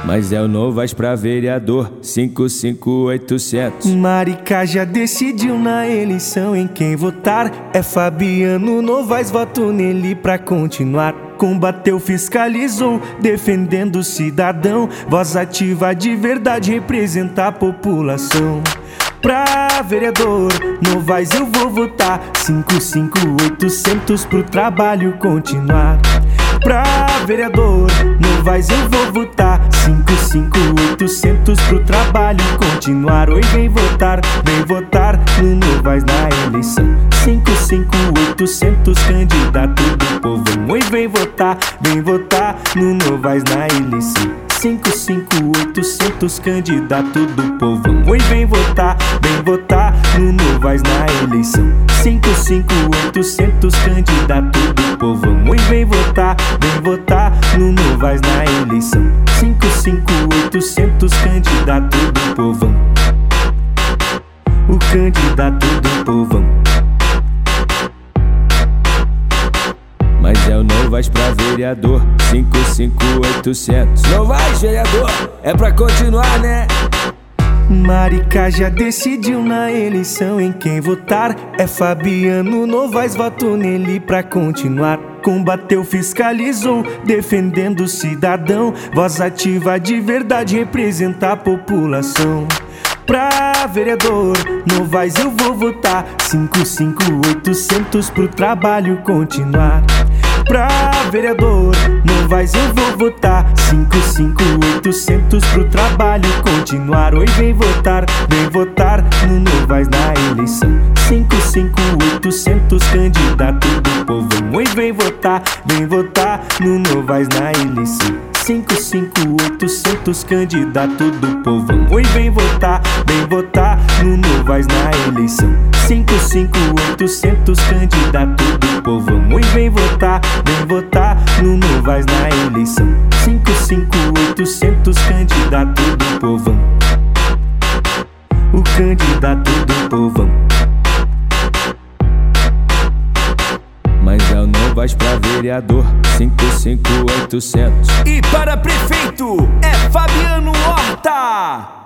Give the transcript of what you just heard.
Mas é o Novaes pra vereador, 55800. Maricá já decidiu na eleição em quem votar. É Fabiano Novaes, voto nele pra continuar. Combateu, fiscalizou, defendendo o cidadão. Voz ativa de verdade, representa a população. Pra vereador Novaes eu vou votar, 55800 pro trabalho continuar. Pra vereador Novaes eu vou votar, 55800 pro trabalho continuar. Oi, vem votar no Novaes na eleição. 55800, candidato do povão. Oi, vem votar no Novaes na eleição. 55800, candidato do povão. Oi, vem votar no Novaes na eleição. 55800, candidato do povão. Oi, vem votar no Novaes na eleição. 55800, candidato do povão. O candidato do povão. Mas é o Novaes pra vereador, 55800. Novaes, vereador, é pra continuar, né? Maricá já decidiu na eleição em quem votar. É Fabiano Novaes, voto nele pra continuar. Combateu, fiscalizou, defendendo o cidadão. Voz ativa de verdade, representa a população. Pra vereador Novaes eu vou votar, 55800 pro trabalho continuar. Pra vereador Novaes eu vou votar, 55800 pro trabalho continuar. Oi, vem votar no Novaes na eleição. 55800, candidato do povão. Oi, vem votar no Novaes na eleição. 55800, candidato do povão. Oi, vem votar no Novaes na eleição. 55800, candidato do povão. Oi, vem votar no Novaes na eleição. 55800, candidato do povão. O candidato do povão. Mas é o Novaes pra vereador, 55800. E para prefeito é Fabiano Horta.